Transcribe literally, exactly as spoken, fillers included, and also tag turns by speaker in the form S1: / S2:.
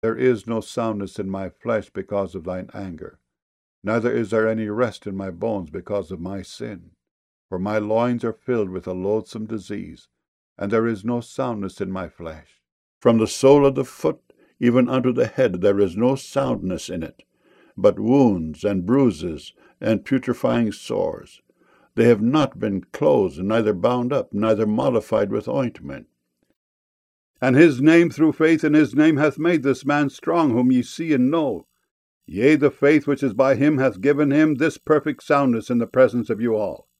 S1: There is no soundness in my flesh because of thine anger, neither is there any rest in my bones because of my sin. For my loins are filled with a loathsome disease, and there is no soundness in my flesh. From the sole of the foot even unto the head there is no soundness in it, but wounds and bruises and putrefying sores. They have not been closed, neither bound up, neither mollified with ointment. And his name through faith in his name hath made this man strong, whom ye see and know. Yea, the faith which is by him hath given him this perfect soundness in the presence of you all.